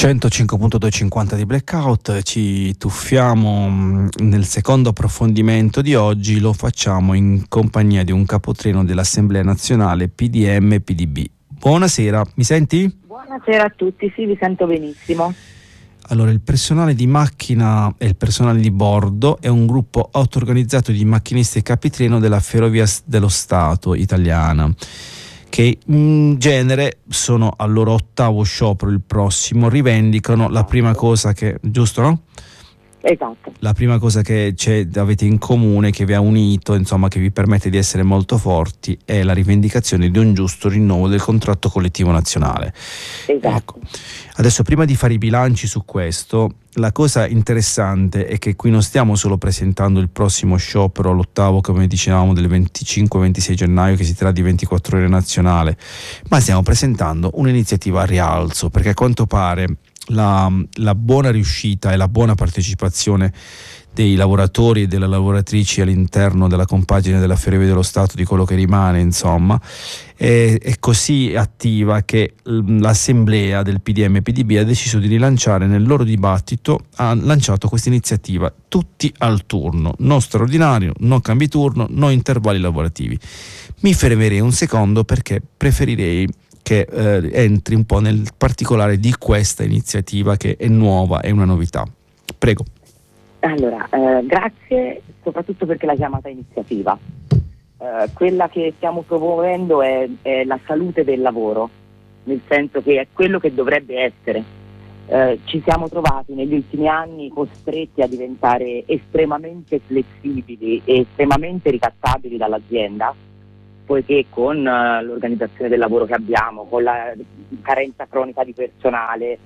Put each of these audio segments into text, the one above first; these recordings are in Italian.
105.250 di Blackout, ci tuffiamo nel secondo approfondimento di oggi, lo facciamo in compagnia di un capotreno dell'Assemblea Nazionale PDM-PDB. Buonasera, mi senti? Buonasera a tutti, sì, vi sento benissimo. Allora, il personale di macchina e il personale di bordo è un gruppo auto-organizzato di macchinisti e capitreno della Ferrovia dello Stato italiana, che in genere sono al loro 8º sciopero il prossimo, rivendicano la prima cosa che, giusto, no? Esatto. La prima cosa che avete in comune, che vi ha unito, insomma, che vi permette di essere molto forti, è la rivendicazione di un giusto rinnovo del contratto collettivo nazionale. Esatto. Ecco. Adesso, prima di fare i bilanci su questo, la cosa interessante è che qui non stiamo solo presentando il prossimo sciopero, l'8º, come dicevamo, del 25-26 gennaio, che si terrà di 24 ore nazionale, ma stiamo presentando un'iniziativa a rialzo, perché a quanto pare la buona riuscita e la buona partecipazione dei lavoratori e delle lavoratrici all'interno della compagine della Ferrovia dello Stato, di quello che rimane, insomma, è così attiva che l'assemblea del PDM-PDB ha deciso di rilanciare nel loro dibattito, ha lanciato questa iniziativa tutti al turno, non straordinario, non cambi turno, non intervalli lavorativi. Mi fermerei un secondo perché preferirei che entri un po' nel particolare di questa iniziativa, che è nuova, è una novità. Prego. Allora, grazie, soprattutto perché la chiamata iniziativa. Quella che stiamo promuovendo è la salute del lavoro, nel senso che è quello che dovrebbe essere. Ci siamo trovati negli ultimi anni costretti a diventare estremamente flessibili e estremamente ricattabili dall'azienda, poiché con l'organizzazione del lavoro che abbiamo, con la carenza cronica di personale,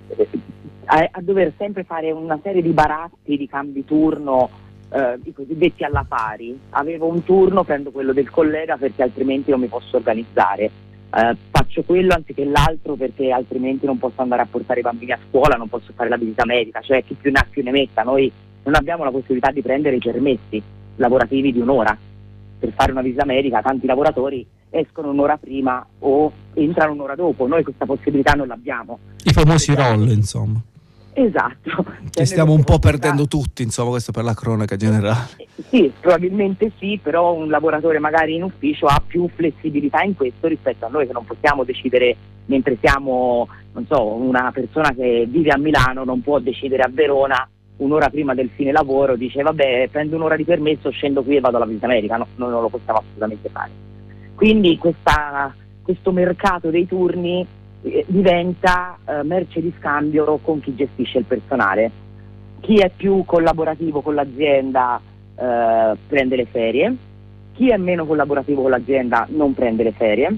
a dover sempre fare una serie di baratti, di cambi turno, i cosiddetti alla pari. Avevo un turno, prendo quello del collega perché altrimenti non mi posso organizzare. Faccio quello anziché l'altro perché altrimenti non posso andare a portare i bambini a scuola, non posso fare la visita medica, cioè chi più ne ha più ne metta. Noi non abbiamo la possibilità di prendere i permessi lavorativi di un'ora. Per fare una visita medica tanti lavoratori escono un'ora prima o entrano un'ora dopo, noi questa possibilità non l'abbiamo. I famosi roll, insomma. Esatto. Che stiamo un po' perdendo tutti, insomma, questo per la cronaca generale. Sì, probabilmente sì, però un lavoratore magari in ufficio ha più flessibilità in questo rispetto a noi, che non possiamo decidere mentre siamo, non so, una persona che vive a Milano non può decidere a Verona un'ora prima del fine lavoro, dice vabbè, prendo un'ora di permesso, scendo qui e vado alla visita medica. No, noi non lo possiamo assolutamente fare. Quindi questo mercato dei turni diventa merce di scambio con chi gestisce il personale. Chi è più collaborativo con l'azienda prende le ferie, chi è meno collaborativo con l'azienda non prende le ferie,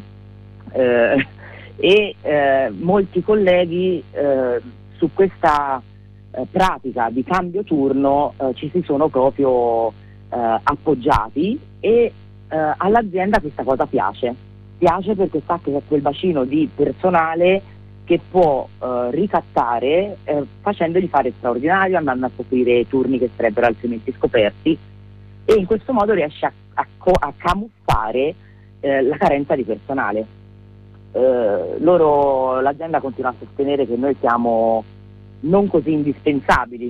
e molti colleghi su questa pratica di cambio turno ci si sono proprio appoggiati e all'azienda questa cosa piace perché sa che c'è quel bacino di personale che può ricattare facendogli fare straordinario, andando a coprire turni che sarebbero altrimenti scoperti, e in questo modo riesce a camuffare la carenza di personale. L'azienda continua a sostenere che noi siamo non così indispensabili,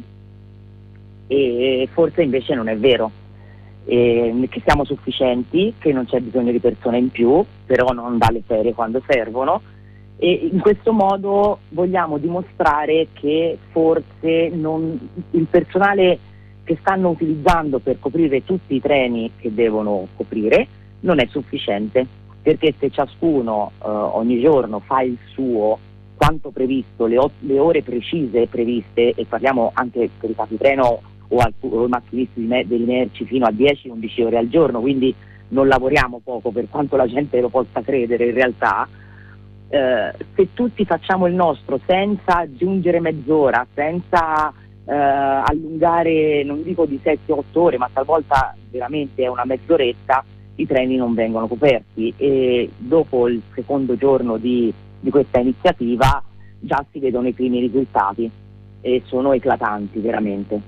e forse invece non è vero, che siamo sufficienti, che non c'è bisogno di persone in più, però non dalle ferie quando servono, e in questo modo vogliamo dimostrare che forse il personale che stanno utilizzando per coprire tutti i treni che devono coprire non è sufficiente, perché se ciascuno ogni giorno fa il suo, quanto previsto, le ore precise previste, e parliamo anche per i capitreno o i macchinisti delle merci fino a 10-11 ore al giorno, quindi non lavoriamo poco per quanto la gente lo possa credere in realtà. Se tutti facciamo il nostro senza aggiungere mezz'ora, senza allungare, non dico di 7-8 ore, ma talvolta veramente è una mezz'oretta, i treni non vengono coperti, e dopo il secondo giorno di questa iniziativa già si vedono i primi risultati e sono eclatanti veramente.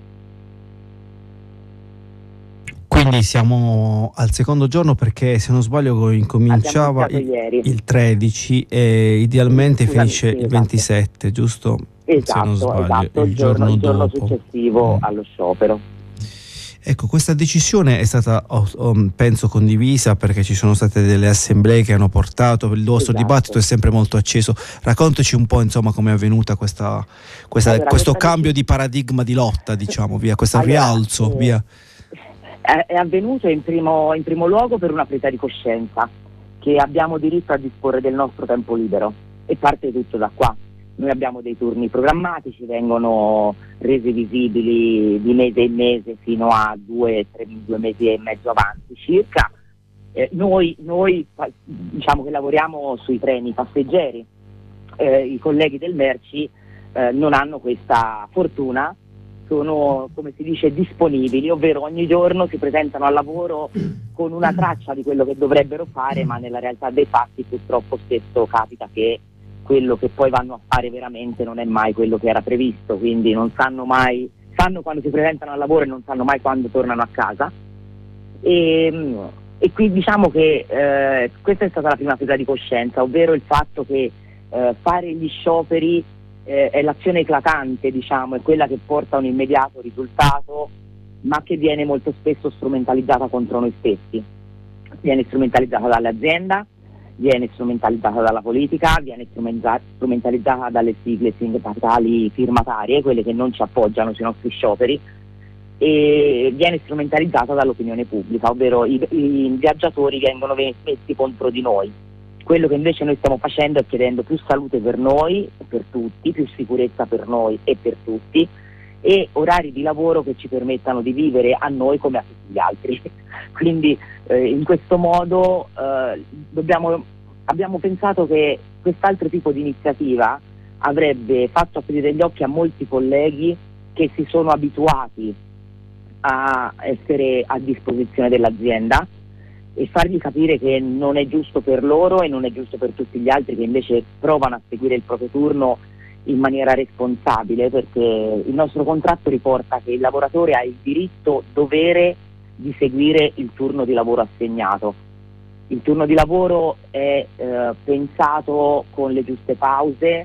Quindi siamo al secondo giorno, perché se non sbaglio incominciava il 13 e idealmente finisce il 27, giusto? Esatto, il giorno successivo allo sciopero. Ecco, questa decisione è stata, penso, condivisa, perché ci sono state delle assemblee che hanno portato, il vostro dibattito è sempre molto acceso. Raccontaci un po', insomma, come è avvenuta questo cambio di paradigma di lotta, diciamo, questo rialzo, via. È avvenuto in primo luogo per una presa di coscienza, che abbiamo diritto a disporre del nostro tempo libero, e parte tutto da qua. Noi abbiamo dei turni programmatici, vengono resi visibili di mese in mese fino a 2 mesi e mezzo avanti circa. Noi diciamo che lavoriamo sui treni passeggeri, i colleghi del Merci non hanno questa fortuna, sono, come si dice, disponibili, ovvero ogni giorno si presentano al lavoro con una traccia di quello che dovrebbero fare, ma nella realtà dei fatti purtroppo spesso capita che quello che poi vanno a fare veramente non è mai quello che era previsto, quindi non sanno quando si presentano al lavoro e non sanno mai quando tornano a casa. E qui diciamo che questa è stata la prima presa di coscienza, ovvero il fatto che fare gli scioperi è l'azione eclatante, diciamo, è quella che porta un immediato risultato, ma che viene molto spesso strumentalizzata contro noi stessi. Viene strumentalizzata dall'azienda, viene strumentalizzata dalla politica, viene strumentalizzata dalle sigle sindacali firmatarie, quelle che non ci appoggiano sui nostri scioperi, e viene strumentalizzata dall'opinione pubblica, ovvero i viaggiatori vengono messi contro di noi. Quello che invece noi stiamo facendo è chiedendo più salute per noi e per tutti, più sicurezza per noi e per tutti, e orari di lavoro che ci permettano di vivere a noi come a tutti gli altri. Quindi in questo modo abbiamo pensato che quest'altro tipo di iniziativa avrebbe fatto aprire gli occhi a molti colleghi che si sono abituati a essere a disposizione dell'azienda, e fargli capire che non è giusto per loro e non è giusto per tutti gli altri che invece provano a seguire il proprio turno in maniera responsabile, perché il nostro contratto riporta che il lavoratore ha il diritto-dovere di seguire il turno di lavoro assegnato. Il turno di lavoro è pensato con le giuste pause,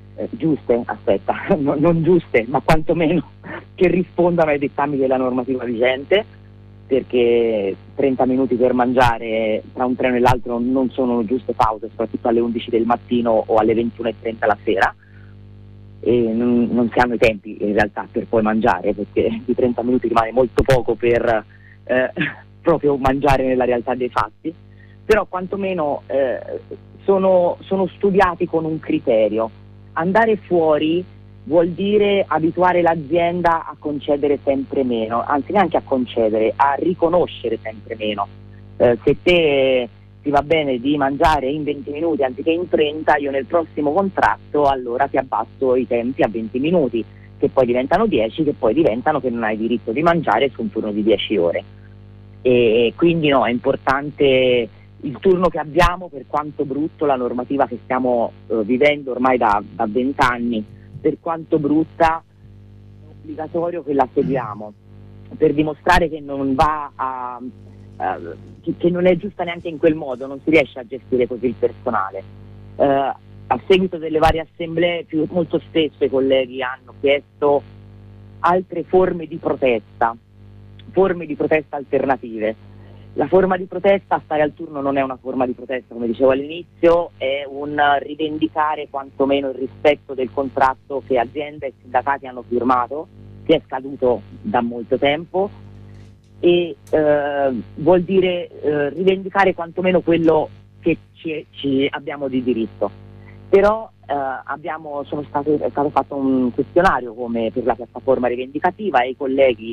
non giuste, ma quantomeno che rispondano ai dettami della normativa vigente, perché 30 minuti per mangiare tra un treno e l'altro non sono giuste pause, soprattutto alle 11 del mattino o alle 21:30 la sera, e non si hanno i tempi in realtà per poi mangiare, perché di 30 minuti rimane molto poco per proprio mangiare nella realtà dei fatti, però quantomeno sono studiati con un criterio. Andare fuori vuol dire abituare l'azienda a concedere sempre meno, anzi neanche a concedere, a riconoscere sempre meno. Se te ti va bene di mangiare in 20 minuti anziché in 30, io nel prossimo contratto allora ti abbasso i tempi a 20 minuti, che poi diventano 10, che poi diventano che non hai diritto di mangiare su un turno di 10 ore. E quindi no, è importante il turno che abbiamo, per quanto brutto la normativa che stiamo vivendo ormai da 20 anni, per quanto brutta, è obbligatorio che la seguiamo, per dimostrare che non va che non è giusta neanche in quel modo, non si riesce a gestire così il personale. A seguito delle varie assemblee, molto spesso i colleghi hanno chiesto altre forme di protesta alternative. La forma di protesta a stare al turno non è una forma di protesta, come dicevo all'inizio, è un rivendicare quantomeno il rispetto del contratto che azienda e sindacati hanno firmato, che è scaduto da molto tempo, e vuol dire rivendicare quantomeno quello che ci abbiamo di diritto. Però è stato fatto un questionario come per la piattaforma rivendicativa, e i colleghi,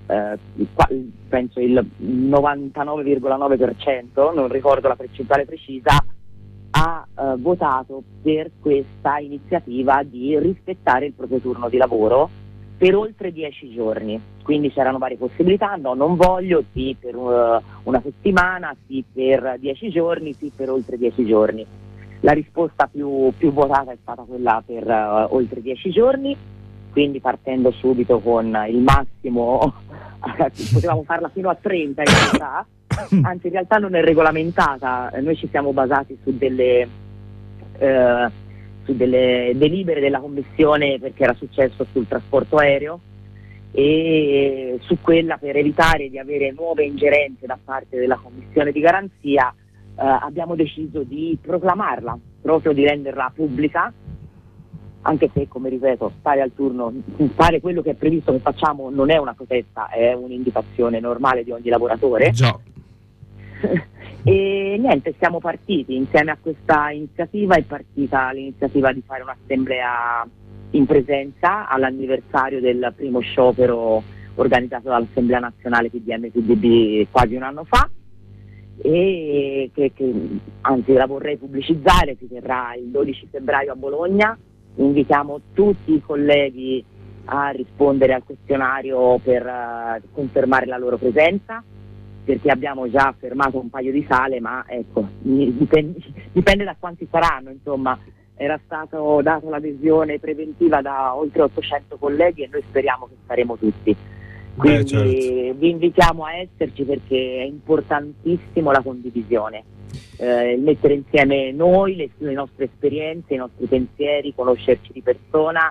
penso il 99,9%, non ricordo la percentuale precisa, ha votato per questa iniziativa di rispettare il proprio turno di lavoro per oltre 10 giorni. Quindi c'erano varie possibilità: no, non voglio, sì per una settimana, sì per 10 giorni, sì per oltre 10 giorni. La risposta più votata è stata quella per oltre 10 giorni, quindi partendo subito con il massimo, potevamo farla fino a 30 in realtà, anzi in realtà non è regolamentata, noi ci siamo basati su su delle delibere della Commissione, perché era successo sul trasporto aereo, e su quella, per evitare di avere nuove ingerenze da parte della Commissione di garanzia, abbiamo deciso di proclamarla, proprio di renderla pubblica, anche se, come ripeto, stare al turno, fare quello che è previsto che facciamo non è una protesta, è un'indicazione normale di ogni lavoratore. Già. E niente, siamo partiti insieme a questa iniziativa. È partita l'iniziativa di fare un'assemblea in presenza all'anniversario del primo sciopero organizzato dall'Assemblea Nazionale PDM-PDB quasi un anno fa, e che anzi la vorrei pubblicizzare. Si terrà il 12 febbraio a Bologna. Invitiamo tutti i colleghi a rispondere al questionario per confermare la loro presenza, perché abbiamo già fermato un paio di sale, ma ecco, dipende da quanti saranno. Insomma, era stato dato l'adesione preventiva da oltre 800 colleghi e noi speriamo che saremo tutti. Quindi certo. Vi invitiamo a esserci, perché è importantissimo la condivisione, mettere insieme noi, le nostre esperienze, i nostri pensieri, conoscerci di persona,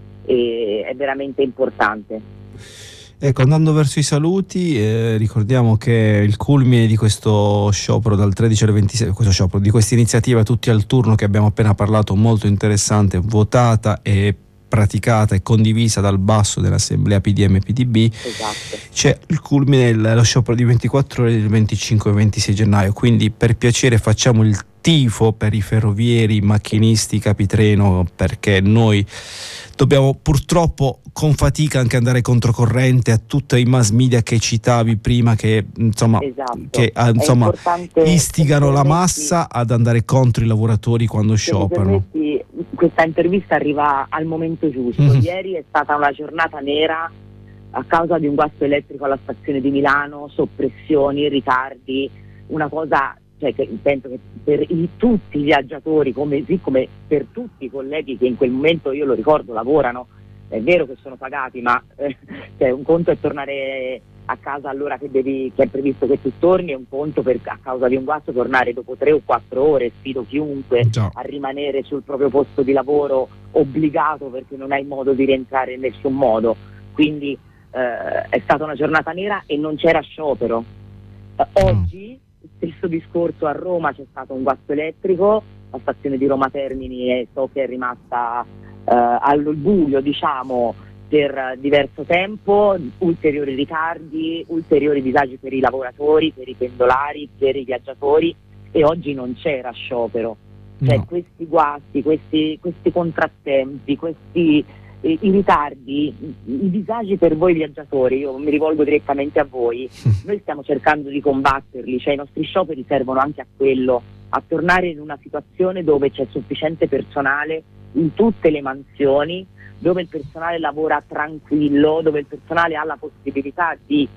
è veramente importante. Ecco, andando verso i saluti, ricordiamo che il culmine di questo sciopero dal 13 al 26, questo sciopero, di questa iniziativa Tutti al Turno che abbiamo appena parlato, molto interessante, votata e praticata e condivisa dal basso dell'Assemblea PDM-PDB. Esatto. C'è il culmine, lo sciopero di 24 ore del 25 e 26 gennaio, quindi per piacere facciamo il tifo per i ferrovieri, i macchinisti, capitreno, perché noi dobbiamo purtroppo con fatica anche andare controcorrente a tutti i mass media che citavi prima, che insomma, esatto. che insomma istigano la massa ad andare contro i lavoratori quando scioperano. Questa intervista arriva al momento giusto. Ieri è stata una giornata nera a causa di un guasto elettrico alla stazione di Milano, soppressioni, ritardi, una cosa, cioè, che penso che per tutti i viaggiatori, come per tutti i colleghi che in quel momento, io lo ricordo, lavorano, è vero che sono pagati, ma cioè, un conto è tornare a casa all'ora che è previsto che tu torni, e un conto a causa di un guasto tornare dopo 3 o 4 ore. Sfido chiunque a rimanere sul proprio posto di lavoro obbligato, perché non hai modo di rientrare in nessun modo. Quindi è stata una giornata nera e non c'era sciopero. Oggi stesso discorso, a Roma c'è stato un guasto elettrico, la stazione di Roma Termini so che è rimasta al buio, diciamo, per diverso tempo, ulteriori ritardi, ulteriori disagi per i lavoratori, per i pendolari, per i viaggiatori, e oggi non c'era sciopero. Cioè, questi guasti, questi contrattempi, i ritardi, i disagi per voi viaggiatori, io mi rivolgo direttamente a voi, noi stiamo cercando di combatterli, cioè i nostri scioperi servono anche a quello, a tornare in una situazione dove c'è sufficiente personale in tutte le mansioni, dove il personale lavora tranquillo, dove il personale ha la possibilità di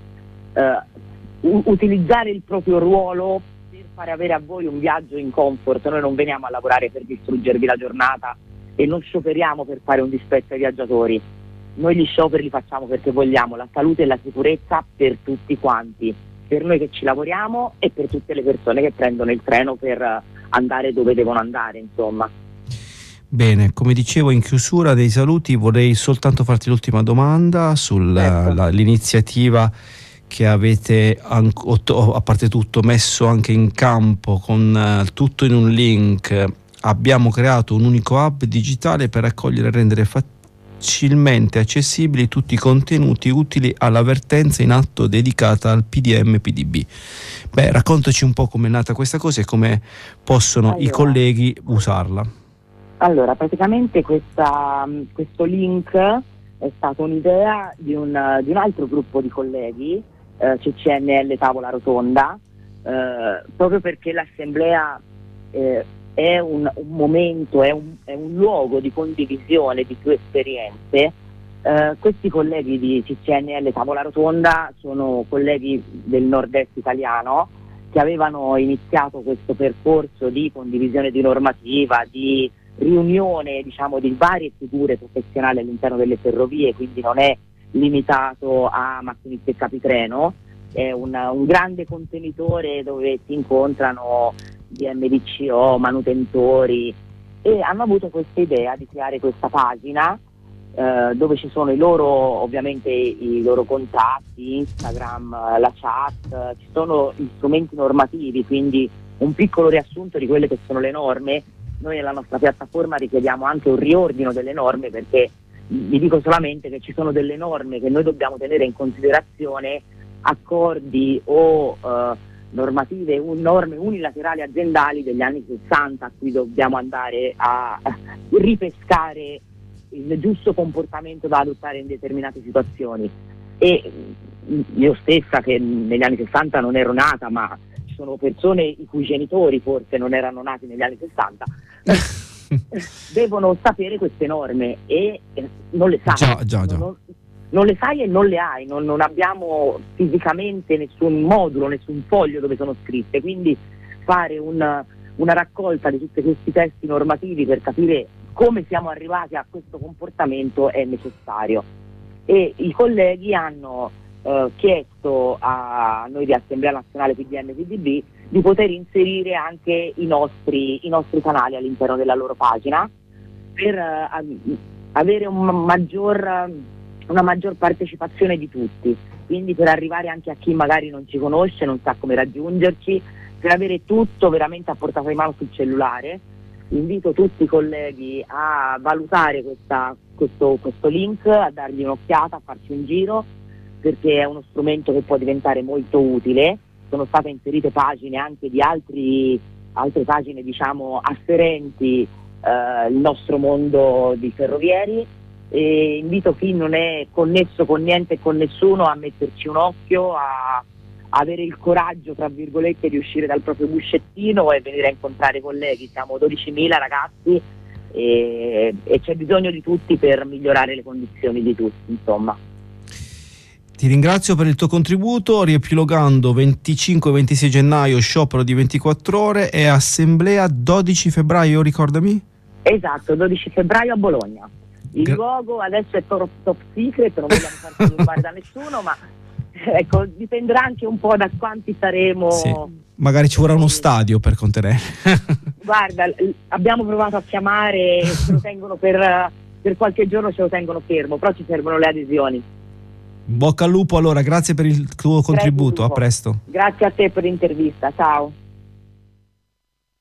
utilizzare il proprio ruolo per fare avere a voi un viaggio in comfort. Noi non veniamo a lavorare per distruggervi la giornata e non scioperiamo per fare un dispetto ai viaggiatori. Noi gli scioperi li facciamo perché vogliamo la salute e la sicurezza per tutti quanti, per noi che ci lavoriamo e per tutte le persone che prendono il treno per andare dove devono andare, insomma. Bene, come dicevo in chiusura dei saluti vorrei soltanto farti l'ultima domanda sull'iniziativa che avete, a parte tutto, messo anche in campo con tutto in un link. Abbiamo creato un unico hub digitale per raccogliere e rendere facilmente accessibili tutti i contenuti utili all'avvertenza in atto dedicata al PDM-PDB. Raccontaci un po' come è nata questa cosa e come possono i colleghi usarla. Allora, praticamente questo link è stata un'idea di un altro gruppo di colleghi, CCNL Tavola Rotonda, proprio perché l'assemblea è un momento, è un luogo di condivisione di più esperienze. Questi colleghi di CCNL Tavola Rotonda sono colleghi del nord-est italiano che avevano iniziato questo percorso di condivisione di normativa, di riunione, diciamo, di varie figure professionali all'interno delle ferrovie, quindi non è limitato a macchinisti e capitreno, è un grande contenitore dove si incontrano DMDCO, manutentori, e hanno avuto questa idea di creare questa pagina dove ci sono ovviamente i loro contatti, Instagram, la chat, ci sono gli strumenti normativi, quindi un piccolo riassunto di quelle che sono le norme. Noi nella nostra piattaforma richiediamo anche un riordino delle norme, perché vi dico solamente che ci sono delle norme che noi dobbiamo tenere in considerazione, accordi o normative, norme unilaterali aziendali degli anni 60 a cui dobbiamo andare a ripescare il giusto comportamento da adottare in determinate situazioni. E io stessa, che negli anni 60 non ero nata, ma ci sono persone i cui genitori forse non erano nati negli anni 60, devono sapere queste norme e non le sai. Già. Non le sai e non le hai, non abbiamo fisicamente nessun modulo, nessun foglio dove sono scritte, quindi fare una raccolta di tutti questi testi normativi per capire come siamo arrivati a questo comportamento è necessario. E i colleghi hanno chiesto a noi di Assemblea Nazionale PDM-PDB di poter inserire anche i nostri canali all'interno della loro pagina per avere una maggior partecipazione di tutti, quindi per arrivare anche a chi magari non ci conosce, non sa come raggiungerci, per avere tutto veramente a portata di mano sul cellulare. Invito tutti i colleghi a valutare questo link, a dargli un'occhiata, a farci un giro, perché è uno strumento che può diventare molto utile. Sono state inserite pagine anche di altre pagine, diciamo, afferenti il nostro mondo di ferrovieri, e invito chi non è connesso con niente e con nessuno a metterci un occhio, a avere il coraggio, tra virgolette, di uscire dal proprio guscettino e venire a incontrare i colleghi. Siamo 12.000 ragazzi e c'è bisogno di tutti per migliorare le condizioni di tutti, insomma. Ti ringrazio per il tuo contributo. Riepilogando, 25-26 gennaio sciopero di 24 ore e assemblea 12 febbraio, ricordami? Esatto, 12 febbraio a Bologna. Il luogo adesso è top secret, non vogliamo farci rubare da nessuno, ma ecco, dipenderà anche un po' da quanti saremo. Sì. Magari ci vorrà uno stadio per contenere. Guarda, abbiamo provato a chiamare, ce lo tengono per qualche giorno, ce lo tengono fermo, però ci servono le adesioni. Bocca al lupo allora, grazie per il tuo contributo, a presto. Grazie a te per l'intervista, ciao.